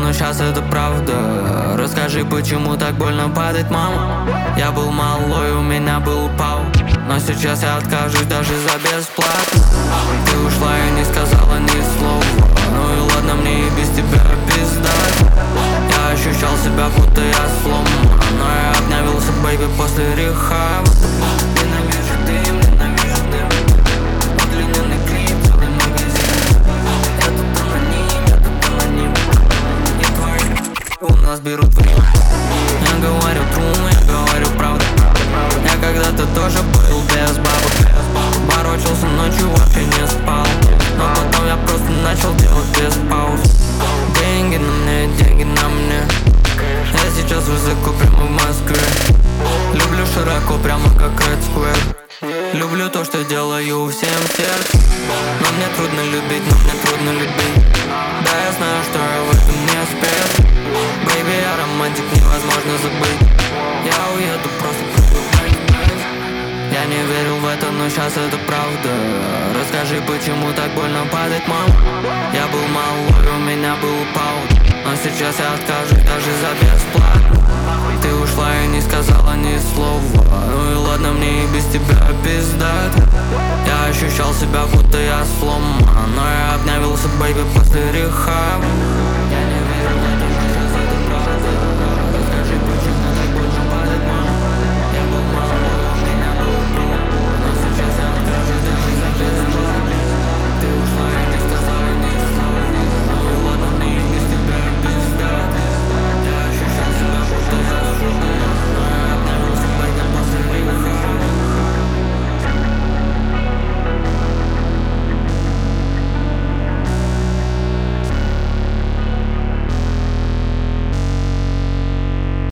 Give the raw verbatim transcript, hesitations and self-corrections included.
но сейчас это правда. Расскажи, почему так больно падать, мама? Я был малой, у меня был пау, но сейчас я откажусь даже за бесплатно. Ты ушла и не сказала ни слова. Ну и ладно, мне и без тебя пиздать. Я ощущал себя, будто я сломан, но я обновился, бэйби, после рехаба. Ненавижу дым, ненавижу дым. Удлиненный клип, целый магазин. Этот аноним, этот аноним. Не твой, у нас берут время. Я говорю трум, я говорю правду. Я когда-то тоже был без бабок. Ворочался ночью, вообще не спал. Но потом я просто начал делать без пауз. Деньги на мне, деньги на мне. Я сейчас высоко, прямо в Москве. Люблю широко, прямо как Red Square. Люблю то, что делаю всем сердцем. Но мне трудно любить, но мне трудно любить. Да, я знаю, что я в этом не спец. Бэйби, я романтик, невозможно забыть. Я уеду просто погулять. Я не верил в это, но сейчас это правда. Расскажи, почему так больно падать, мама? Я был малой, у меня был пауз, но сейчас я откажусь даже за бесплатно. Ты ушла и не сказала ни слова. Ну и ладно, мне и без тебя пиздать. Я ощущал себя, будто я сломан, но я обновился, бэйби, после рехаба.